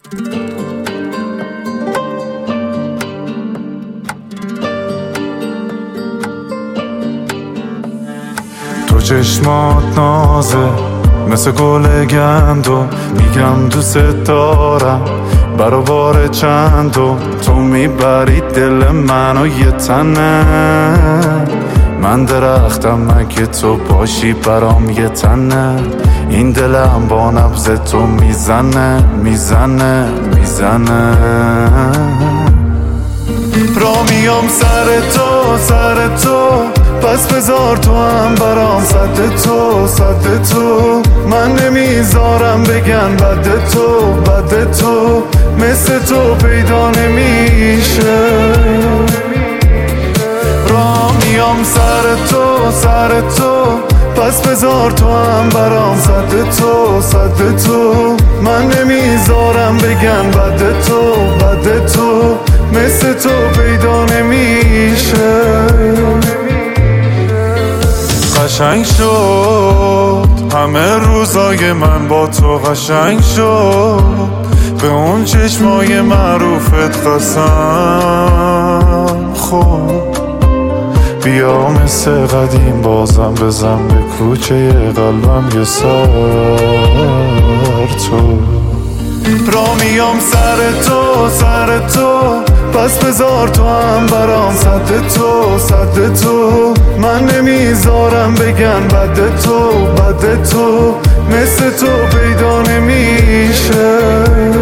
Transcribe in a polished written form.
تو چشمات نازه مثل گل گندم، میگم دوست دارم برابر چندم. تو میبری دل منو یه تنه، من درختم مگه تو باشی برام یه تنه. این دلم با نبض تو میزنه میزنه میزنه. را میام سر تو سر تو، پس بذار تو هم برام صد تو صد تو. من نمیذارم بگن بد تو بد تو، مثل تو پیدا نمیشه. را میام سر تو سر تو، پس بذار تو هم برام صد تو صد تو. من نمیذارم بگن بد تو بد تو، مثل تو پیدا نمیشه. قشنگ شد همه روزای من با تو، قشنگ شد به اون چشمای معروفت قسم خود. بیا مثل قدیم بازم بزن به کوچه قلبم یه سر تو. را میام سر تو سر تو، پس بذار تو هم برام صد تو صد تو. من نمیذارم بگن بد تو بد تو، مثل تو پیدا نمیشه.